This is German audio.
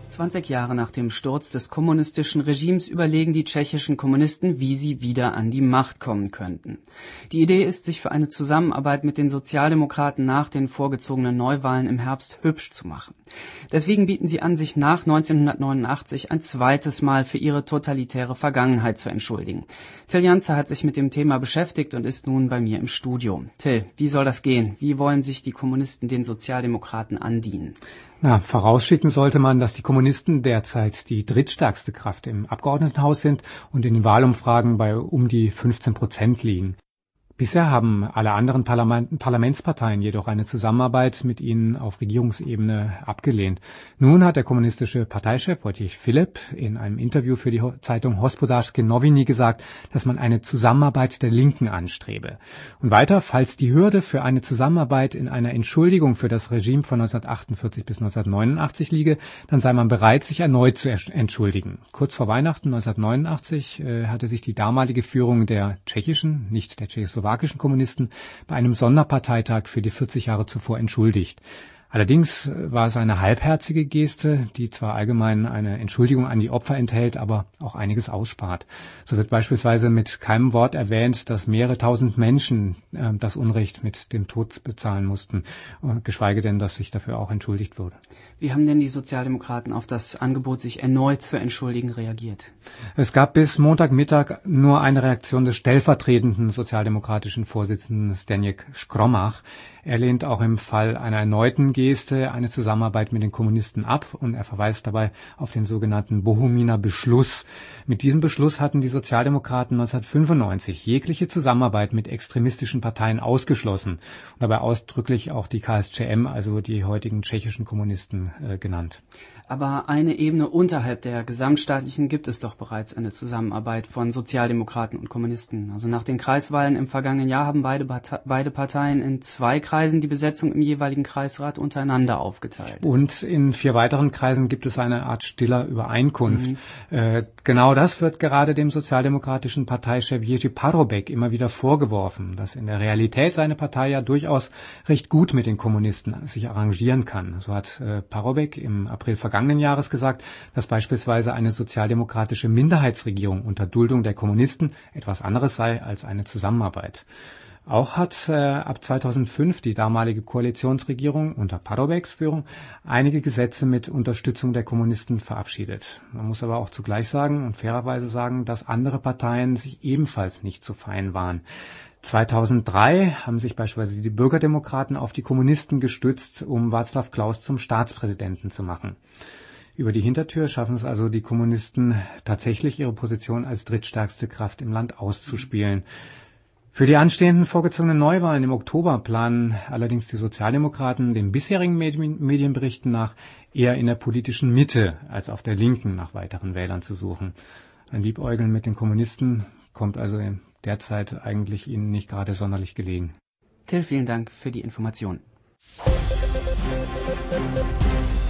20 Jahre nach dem Sturz des kommunistischen Regimes überlegen die tschechischen Kommunisten, wie sie wieder an die Macht kommen könnten. Die Idee ist, sich für eine Zusammenarbeit mit den Sozialdemokraten nach den vorgezogenen Neuwahlen im Herbst hübsch zu machen. Deswegen bieten sie an, sich nach 1989 ein zweites Mal für ihre totalitäre Vergangenheit zu entschuldigen. Till Janzer hat sich mit dem Thema beschäftigt und ist nun bei mir im Studio. Till, wie soll das gehen? Wie wollen sich die Kommunisten den Sozialdemokraten andienen? Vorausschicken sollte man, dass die Kommunisten derzeit die drittstärkste Kraft im Abgeordnetenhaus sind und in den Wahlumfragen bei um die 15% liegen. Bisher haben alle anderen Parlamentsparteien jedoch eine Zusammenarbeit mit ihnen auf Regierungsebene abgelehnt. Nun hat der kommunistische Parteichef Wojciech Filip in einem Interview für die Zeitung Hospodářské noviny gesagt, dass man eine Zusammenarbeit der Linken anstrebe. Und weiter, falls die Hürde für eine Zusammenarbeit in einer Entschuldigung für das Regime von 1948 bis 1989 liege, dann sei man bereit, sich erneut zu entschuldigen. Kurz vor Weihnachten 1989 hatte sich die damalige Führung der tschechischen, nicht der tschechoslowakischen Kommunisten bei einem Sonderparteitag für die 40 Jahre zuvor entschuldigt. Allerdings war es eine halbherzige Geste, die zwar allgemein eine Entschuldigung an die Opfer enthält, aber auch einiges ausspart. So wird beispielsweise mit keinem Wort erwähnt, dass mehrere tausend Menschen das Unrecht mit dem Tod bezahlen mussten, geschweige denn, dass sich dafür auch entschuldigt wurde. Wie haben denn die Sozialdemokraten auf das Angebot, sich erneut zu entschuldigen, reagiert? Es gab bis Montagmittag nur eine Reaktion des stellvertretenden sozialdemokratischen Vorsitzenden Zdeněk Škromach. Er lehnt auch im Fall einer erneuten Geste eine Zusammenarbeit mit den Kommunisten ab und er verweist dabei auf den sogenannten Bohuminer Beschluss. Mit diesem Beschluss hatten die Sozialdemokraten 1995 jegliche Zusammenarbeit mit extremistischen Parteien ausgeschlossen und dabei ausdrücklich auch die KSČM, also die heutigen tschechischen Kommunisten, genannt. Aber eine Ebene unterhalb der gesamtstaatlichen gibt es doch bereits eine Zusammenarbeit von Sozialdemokraten und Kommunisten. Also nach den Kreiswahlen im vergangenen Jahr haben beide Parteien in 2 Kreisen die Besetzung im jeweiligen Kreisrat untereinander aufgeteilt. Und in 4 weiteren Kreisen gibt es eine Art stiller Übereinkunft. Genau das wird gerade dem sozialdemokratischen Parteichef Jerzy Paroubek immer wieder vorgeworfen, dass in der Realität seine Partei ja durchaus recht gut mit den Kommunisten sich arrangieren kann. So hat Paroubek im April vergangenen Jahres gesagt, dass beispielsweise eine sozialdemokratische Minderheitsregierung unter Duldung der Kommunisten etwas anderes sei als eine Zusammenarbeit. Auch hat ab 2005 die damalige Koalitionsregierung unter Paroubeks Führung einige Gesetze mit Unterstützung der Kommunisten verabschiedet. Man muss aber auch zugleich sagen und fairerweise sagen, dass andere Parteien sich ebenfalls nicht so fein waren. 2003 haben sich beispielsweise die Bürgerdemokraten auf die Kommunisten gestützt, um Václav Klaus zum Staatspräsidenten zu machen. Über die Hintertür schaffen es also die Kommunisten tatsächlich, ihre Position als drittstärkste Kraft im Land auszuspielen. Für die anstehenden vorgezogenen Neuwahlen im Oktober planen allerdings die Sozialdemokraten den bisherigen Medienberichten nach eher in der politischen Mitte als auf der Linken nach weiteren Wählern zu suchen. Ein Liebäugeln mit den Kommunisten kommt also derzeit eigentlich ihnen nicht gerade sonderlich gelegen. Till, vielen Dank für die Information.